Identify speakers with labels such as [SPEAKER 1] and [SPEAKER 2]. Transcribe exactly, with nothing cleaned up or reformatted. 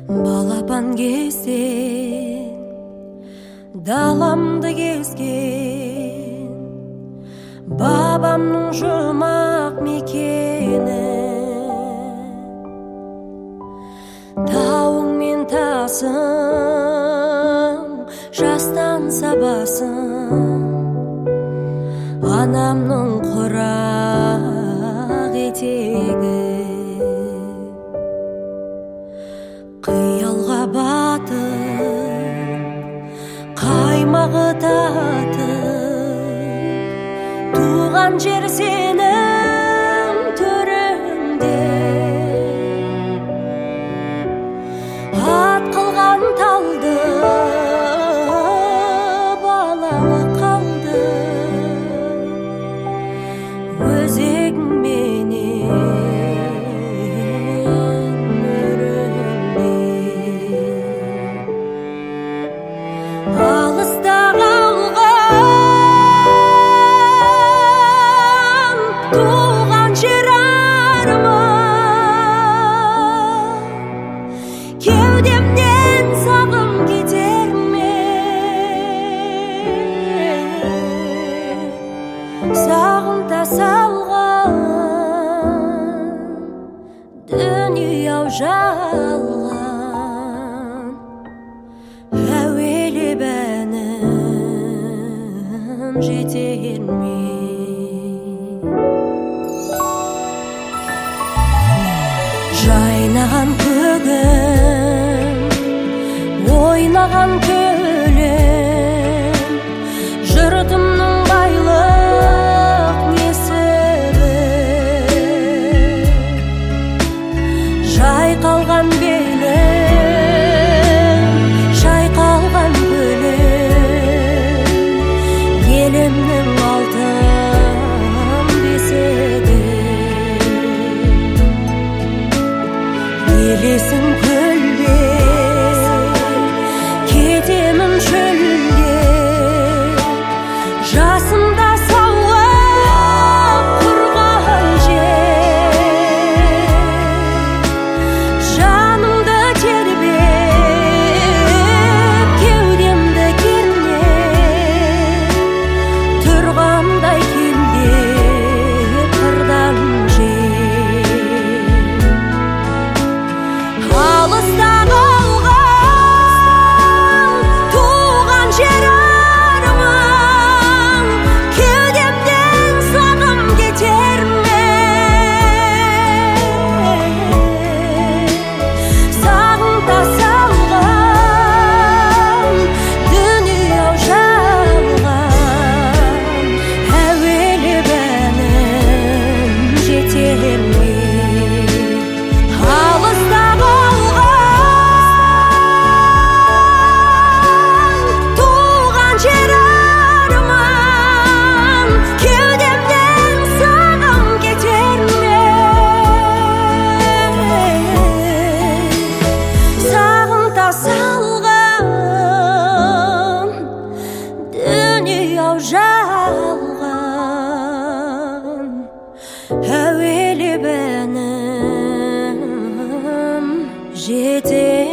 [SPEAKER 1] балапан кезден даламды кезген бабамның жұмақ мекені, тауың мен тасың жастан сабасын, анамның құрақ етегі. Қиялға батып, қаймағы татып, туған жер сенің төріңде. Ат қылған талды балалы қалды, өзегіңменен алыста қалған туған жер арман, кеудемнен сағым кетер ме? Сағымда салған дүние-ау жалған, әуелі бәнім жетер ме? Жайнаған көгім, ойнаған көлем, жұртымның байлық несібі. Жайқалған белім, шайқалған көлем, елімнің алтын бесігі. Елесің көлбе, кетемін шөлге, жасымда сауып құрған жер. Жанымды тербеп, кеудемді кернеп, тұрғандай келдеп қырдан жер. Алыста қалған туған жер арман, кеудемнен сағым кетер ме? Сағымда салған дүние-ау жалған, әуелі бәнім жетер ме? Алыста туған жер арман, кеудемнен сағым кетер ме? Сағымда салған дүние-ау жалған, әуелі бәнім жетер